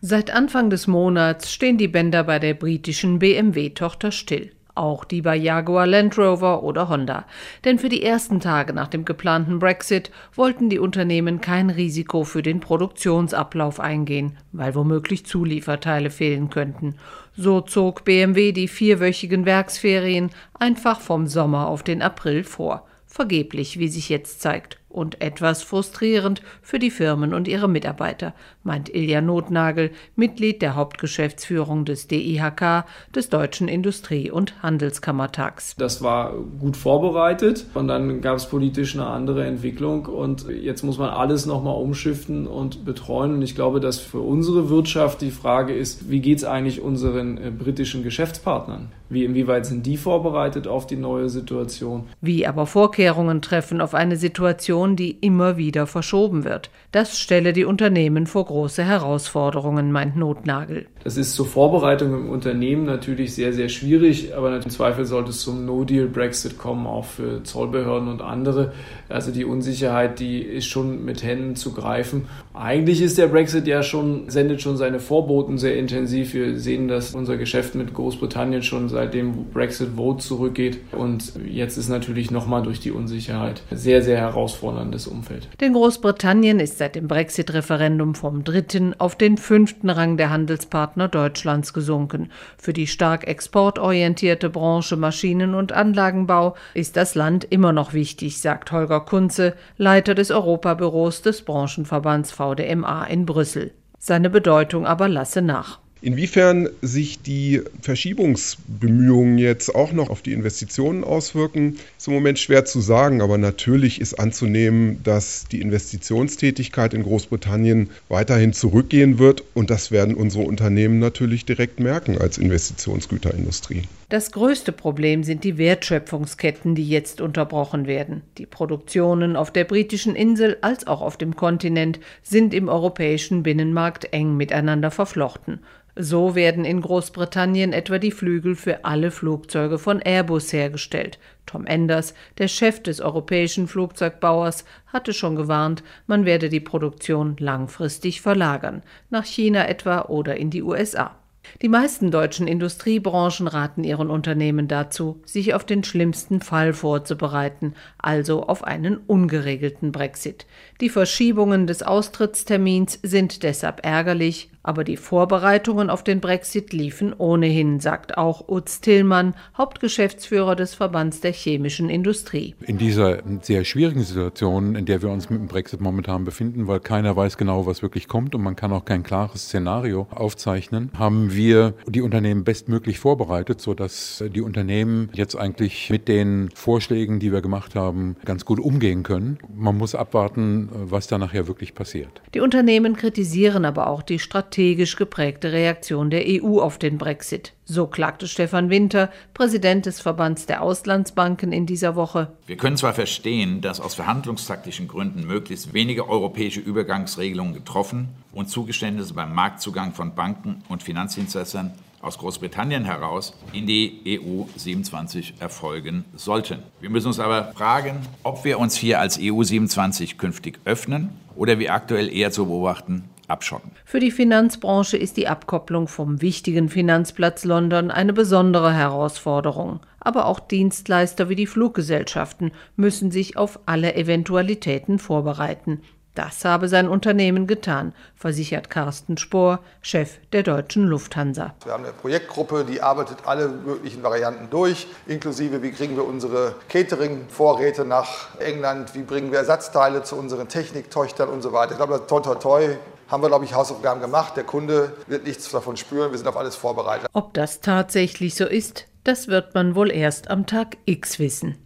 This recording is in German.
Seit Anfang des Monats stehen die Bänder bei der britischen BMW-Tochter still. Auch die bei Jaguar Land Rover oder Honda. Denn für die ersten Tage nach dem geplanten Brexit wollten die Unternehmen kein Risiko für den Produktionsablauf eingehen, weil womöglich Zulieferteile fehlen könnten. So zog BMW die 4-wöchigen Werksferien einfach vom Sommer auf den April vor. Vergeblich, wie sich jetzt zeigt. Und etwas frustrierend für die Firmen und ihre Mitarbeiter, meint Ilja Nothnagel, Mitglied der Hauptgeschäftsführung des DIHK, des Deutschen Industrie- und Handelskammertags. Das war gut vorbereitet und dann gab es politisch eine andere Entwicklung und jetzt muss man alles nochmal umschiften und betreuen. Und ich glaube, dass für unsere Wirtschaft die Frage ist, wie geht es eigentlich unseren britischen Geschäftspartnern? Inwieweit sind die vorbereitet auf die neue Situation? Wie aber Vorkehrungen treffen auf eine Situation, die immer wieder verschoben wird. Das stelle die Unternehmen vor große Herausforderungen, meint Nothnagel. Das ist zur Vorbereitung im Unternehmen natürlich sehr, sehr schwierig, aber im Zweifel sollte es zum No-Deal-Brexit kommen, auch für Zollbehörden und andere. Also die Unsicherheit, die ist schon mit Händen zu greifen. Eigentlich ist der Brexit sendet schon seine Vorboten sehr intensiv. Wir sehen, dass unser Geschäft mit Großbritannien schon seit dem Brexit-Vote zurückgeht. Und jetzt ist natürlich nochmal durch die Unsicherheit sehr, sehr herausforderndes Umfeld. Denn Großbritannien ist seit dem Brexit-Referendum vom 3. auf den 5. Rang der Handelspartner Deutschlands gesunken. Für die stark exportorientierte Branche Maschinen- und Anlagenbau ist das Land immer noch wichtig, sagt Holger Kunze, Leiter des Europabüros des Branchenverbands VDMA in Brüssel. Seine Bedeutung aber lasse nach. Inwiefern sich die Verschiebungsbemühungen jetzt auch noch auf die Investitionen auswirken, ist im Moment schwer zu sagen. Aber natürlich ist anzunehmen, dass die Investitionstätigkeit in Großbritannien weiterhin zurückgehen wird. Und das werden unsere Unternehmen natürlich direkt merken als Investitionsgüterindustrie. Das größte Problem sind die Wertschöpfungsketten, die jetzt unterbrochen werden. Die Produktionen auf der britischen Insel als auch auf dem Kontinent sind im europäischen Binnenmarkt eng miteinander verflochten. So werden in Großbritannien etwa die Flügel für alle Flugzeuge von Airbus hergestellt. Tom Enders, der Chef des europäischen Flugzeugbauers, hatte schon gewarnt, man werde die Produktion langfristig verlagern, nach China etwa oder in die USA. Die meisten deutschen Industriebranchen raten ihren Unternehmen dazu, sich auf den schlimmsten Fall vorzubereiten, also auf einen ungeregelten Brexit. Die Verschiebungen des Austrittstermins sind deshalb ärgerlich, aber die Vorbereitungen auf den Brexit liefen ohnehin, sagt auch Utz Tillmann, Hauptgeschäftsführer des Verbands der chemischen Industrie. In dieser sehr schwierigen Situation, in der wir uns mit dem Brexit momentan befinden, weil keiner weiß genau, was wirklich kommt und man kann auch kein klares Szenario aufzeichnen, haben wir die Unternehmen bestmöglich vorbereitet, sodass die Unternehmen jetzt eigentlich mit den Vorschlägen, die wir gemacht haben, ganz gut umgehen können. Man muss abwarten, was da nachher wirklich passiert. Die Unternehmen kritisieren aber auch die strategisch geprägte Reaktion der EU auf den Brexit. So klagte Stefan Winter, Präsident des Verbands der Auslandsbanken, in dieser Woche. Wir können zwar verstehen, dass aus verhandlungstaktischen Gründen möglichst wenige europäische Übergangsregelungen getroffen und Zugeständnisse beim Marktzugang von Banken und Finanzdienstleistern aus Großbritannien heraus in die EU 27 erfolgen sollten. Wir müssen uns aber fragen, ob wir uns hier als EU 27 künftig öffnen oder wie aktuell eher zu beobachten, abschotten. Für die Finanzbranche ist die Abkopplung vom wichtigen Finanzplatz London eine besondere Herausforderung. Aber auch Dienstleister wie die Fluggesellschaften müssen sich auf alle Eventualitäten vorbereiten. Das habe sein Unternehmen getan, versichert Carsten Spohr, Chef der Deutschen Lufthansa. Wir haben eine Projektgruppe, die arbeitet alle möglichen Varianten durch, inklusive wie kriegen wir unsere Catering-Vorräte nach England, wie bringen wir Ersatzteile zu unseren Techniktöchtern und so weiter. Ich glaube, toi, toi, toi, haben wir, glaube ich, Hausaufgaben gemacht. Der Kunde wird nichts davon spüren, wir sind auf alles vorbereitet. Ob das tatsächlich so ist, das wird man wohl erst am Tag X wissen.